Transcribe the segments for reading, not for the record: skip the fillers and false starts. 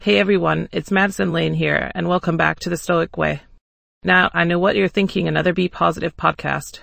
Hey everyone, it's Madison Lane here, and welcome back to The Stoic Way. Now, I know what you're thinking, another Be Positive podcast.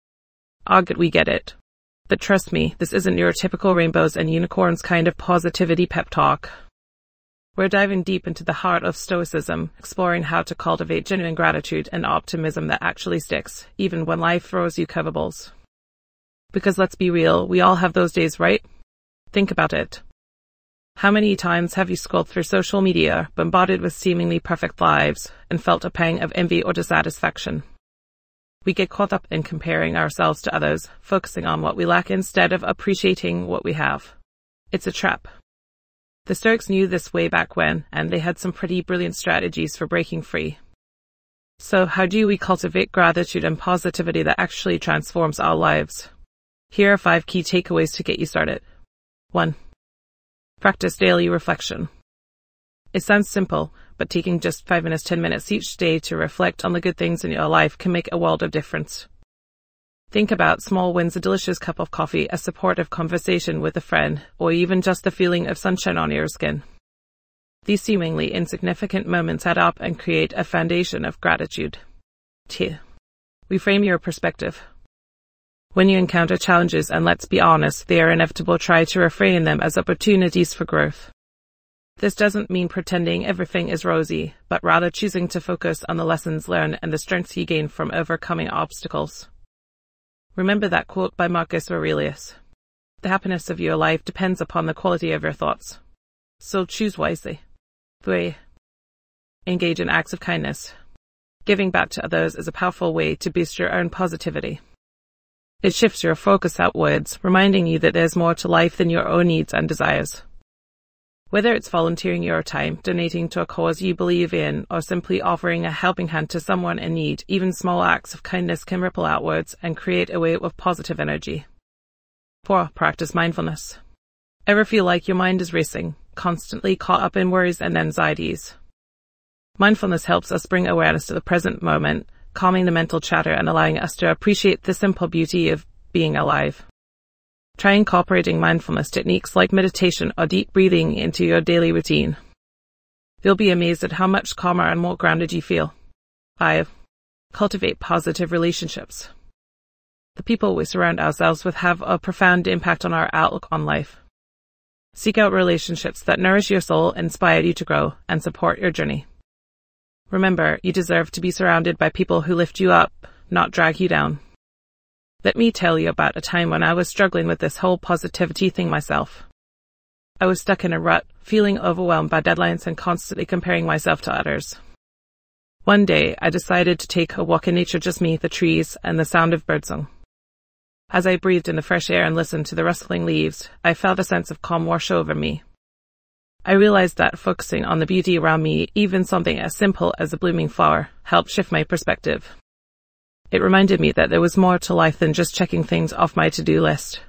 We get it. But trust me, this isn't your typical rainbows and unicorns kind of positivity pep talk. We're diving deep into the heart of Stoicism, exploring how to cultivate genuine gratitude and optimism that actually sticks, even when life throws you curveballs. Because let's be real, we all have those days, right? Think about it. How many times have you scrolled through social media, bombarded with seemingly perfect lives, and felt a pang of envy or dissatisfaction? We get caught up in comparing ourselves to others, focusing on what we lack instead of appreciating what we have. It's a trap. The Stoics knew this way back when, and they had some pretty brilliant strategies for breaking free. So how do we cultivate gratitude and positivity that actually transforms our lives? Here are 5 key takeaways to get you started. 1. Practice daily reflection. It sounds simple, but taking just 5 minutes, 10 minutes each day to reflect on the good things in your life can make a world of difference. Think about small wins, a delicious cup of coffee, a supportive conversation with a friend, or even just the feeling of sunshine on your skin. These seemingly insignificant moments add up and create a foundation of gratitude. 2. Reframe your perspective. When you encounter challenges, and let's be honest, they are inevitable, try to reframe them as opportunities for growth. This doesn't mean pretending everything is rosy, but rather choosing to focus on the lessons learned and the strengths you gain from overcoming obstacles. Remember that quote by Marcus Aurelius. The happiness of your life depends upon the quality of your thoughts. So choose wisely. 3. Engage in acts of kindness. Giving back to others is a powerful way to boost your own positivity. It shifts your focus outwards, reminding you that there's more to life than your own needs and desires. Whether it's volunteering your time, donating to a cause you believe in, or simply offering a helping hand to someone in need, even small acts of kindness can ripple outwards and create a wave of positive energy. 4. Practice mindfulness. Ever feel like your mind is racing, constantly caught up in worries and anxieties? Mindfulness helps us bring awareness to the present moment, calming the mental chatter and allowing us to appreciate the simple beauty of being alive. Try incorporating mindfulness techniques like meditation or deep breathing into your daily routine. You'll be amazed at how much calmer and more grounded you feel. 5. Cultivate positive relationships. The people we surround ourselves with have a profound impact on our outlook on life. Seek out relationships that nourish your soul, inspire you to grow, and support your journey. Remember, you deserve to be surrounded by people who lift you up, not drag you down. Let me tell you about a time when I was struggling with this whole positivity thing myself. I was stuck in a rut, feeling overwhelmed by deadlines and constantly comparing myself to others. One day, I decided to take a walk in nature, just me, the trees, and the sound of birdsong. As I breathed in the fresh air and listened to the rustling leaves, I felt a sense of calm wash over me. I realized that focusing on the beauty around me, even something as simple as a blooming flower, helped shift my perspective. It reminded me that there was more to life than just checking things off my to-do list.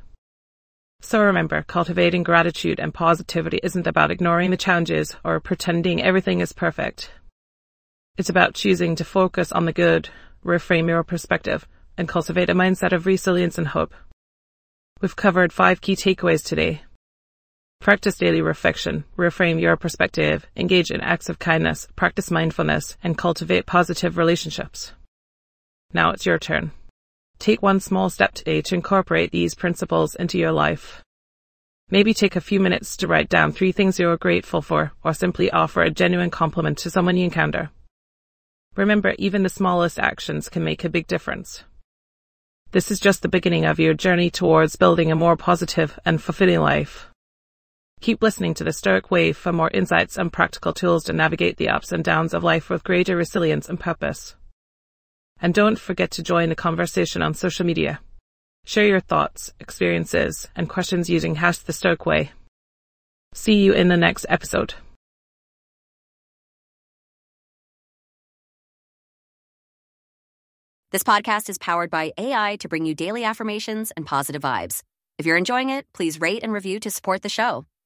So remember, cultivating gratitude and positivity isn't about ignoring the challenges or pretending everything is perfect. It's about choosing to focus on the good, reframe your perspective, and cultivate a mindset of resilience and hope. We've covered 5 key takeaways today. Practice daily reflection, reframe your perspective, engage in acts of kindness, practice mindfulness, and cultivate positive relationships. Now it's your turn. Take one small step today to incorporate these principles into your life. Maybe take a few minutes to write down 3 things you're grateful for, or simply offer a genuine compliment to someone you encounter. Remember, even the smallest actions can make a big difference. This is just the beginning of your journey towards building a more positive and fulfilling life. Keep listening to The Stoic Way for more insights and practical tools to navigate the ups and downs of life with greater resilience and purpose. And don't forget to join the conversation on social media. Share your thoughts, experiences, and questions using #TheStoicWay. See you in the next episode. This podcast is powered by AI to bring you daily affirmations and positive vibes. If you're enjoying it, please rate and review to support the show.